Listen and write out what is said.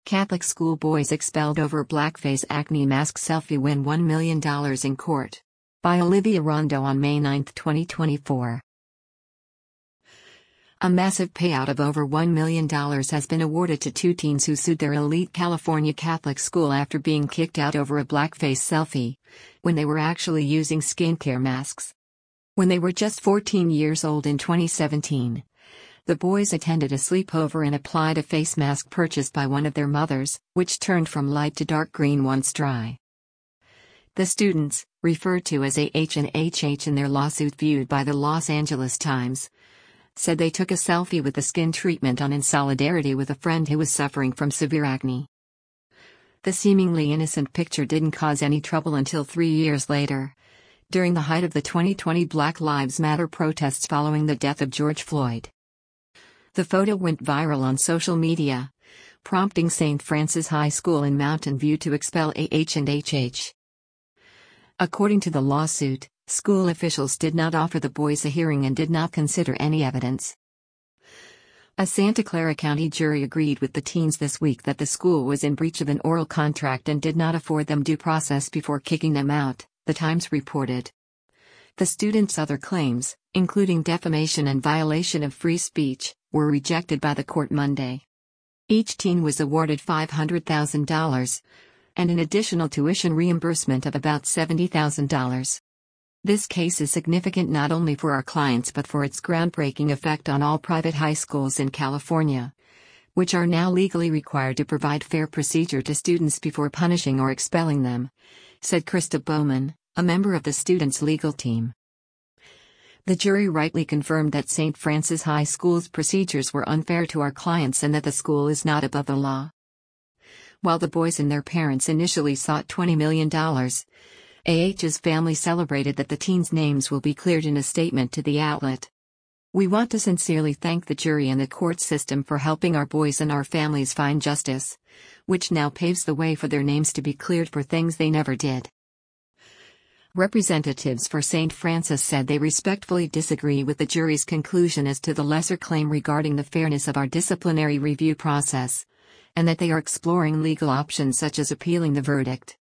Catholic school boys expelled over blackface acne mask selfie win $1 million in court. By Olivia Rondo on May 9, 2024. A massive payout of over $1 million has been awarded to two teens who sued their elite California Catholic school after being kicked out over a blackface selfie, when they were actually using skincare masks. When they were just 14 years old in 2017, the boys attended a sleepover and applied a face mask purchased by one of their mothers, which turned from light to dark green once dry. The students, referred to as AH and HH in their lawsuit viewed by the Los Angeles Times, said they took a selfie with the skin treatment on in solidarity with a friend who was suffering from severe acne. The seemingly innocent picture didn't cause any trouble until 3 years later, during the height of the 2020 Black Lives Matter protests following the death of George Floyd. The photo went viral on social media, prompting St. Francis High School in Mountain View to expel AH and HH. According to the lawsuit, school officials did not offer the boys a hearing and did not consider any evidence. A Santa Clara County jury agreed with the teens this week that the school was in breach of an oral contract and did not afford them due process before kicking them out, the Times reported. The students' other claims, including defamation and violation of free speech, were rejected by the court Monday. Each teen was awarded $500,000 and an additional tuition reimbursement of about $70,000. This case is significant not only for our clients but for its groundbreaking effect on all private high schools in California, which are now legally required to provide fair procedure to students before punishing or expelling them, said Krista Bowman, a member of the students' legal team. The jury rightly confirmed that St. Francis High School's procedures were unfair to our clients and that the school is not above the law. While the boys and their parents initially sought $20 million, AH's family celebrated that the teens' names will be cleared in a statement to the outlet. "We want to sincerely thank the jury and the court system for helping our boys and our families find justice, which now paves the way for their names to be cleared for things they never did." Representatives for St. Francis said they respectfully disagree with the jury's conclusion as to the lesser claim regarding the fairness of our disciplinary review process, and that they are exploring legal options such as appealing the verdict.